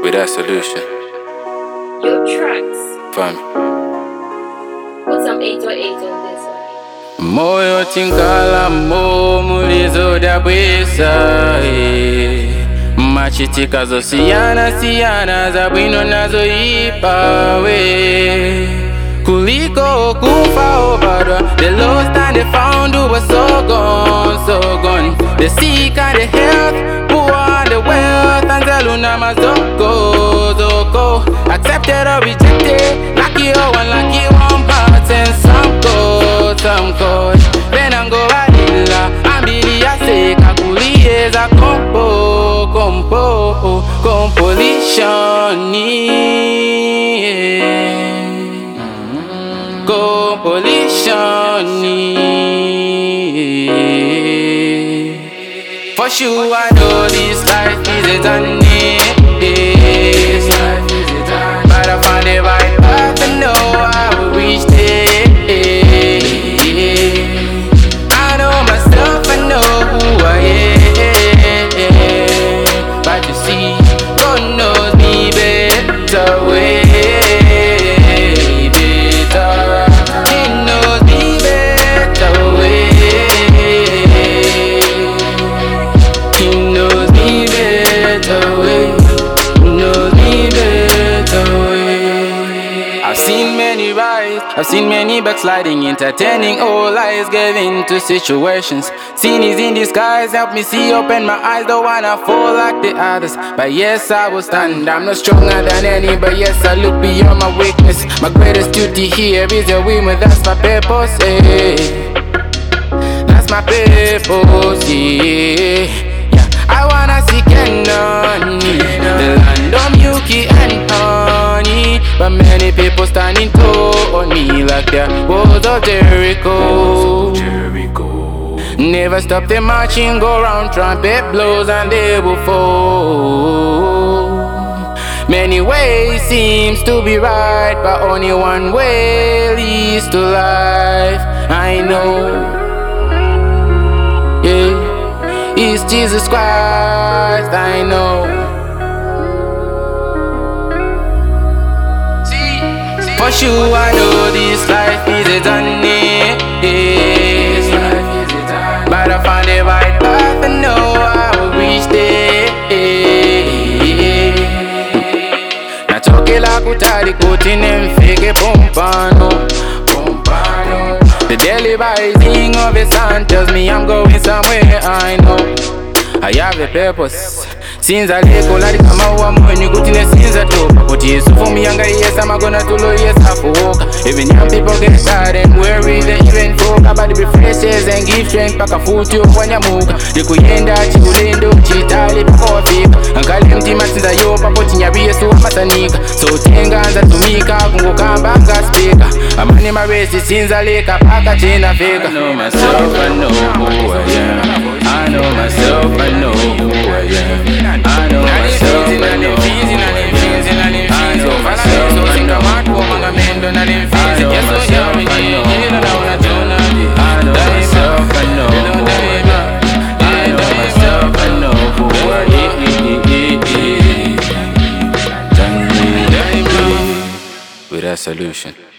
with that solution. Your tracks. Fam. Put some 808 on this one. Moyo tinkala mo mulizo da bwesa machitika zo siyana za bwino nazo ipa we kuliko kufa obadwa. The lost and the found who was so gone. The sick and the health, poor and the wealth, and zaluna mazoko accepted or rejected, lucky or unlucky, one part and some code. Venango vanilla, ambili ya seka kulieza composition. For sure I know this life is a journey, but I found the right path and know I will reach there. I know myself, I know who I am, but you see, God knows me better way. I've seen many backsliding, entertaining all lies, giving to situations. Sin is in disguise, help me see, open my eyes, don't wanna fall like the others. But yes, I will stand, I'm not stronger than any, but yes, I look beyond my weakness. My greatest duty here is a woman, that's my purpose, that's my purpose, yeah. I wanna see Canaan, the land of milky and honey, but many people standing tall on me like the walls of Jericho. Never stop the marching, go round, trumpet blows and they will fall. Many ways seems to be right, but only one way leads to life. I know, yeah. It's Jesus Christ, I know. For sure I know this life is a journey, but I found the right path and know I will reach there. Natoke la kutali kuti nemfike pompano. The daily rising of the sun tells me I'm going somewhere I know. I have a purpose. Since I let go, like I'm out when you go to the sins I do. But yes, for me, younger, yes, I'm gonna do yes, I walk. Even young people get tired and worry, they even talk about the refreshes and give strength back a foot to when you move. The kuyenda, chikulindo, chitali, pakofik. Ankali mtima sinza yopa, poti nyabiye so masanika. So tenga anza tumika, kungo kamba anga speaker. Amani maresi, sinza leka, paka chena feka. I know myself, I know who I am. I know myself, I know who I am. I know myself, I know who I am. I know myself, I know who I am. I know myself, I know who I am. I know myself, I know who I am. With that solution.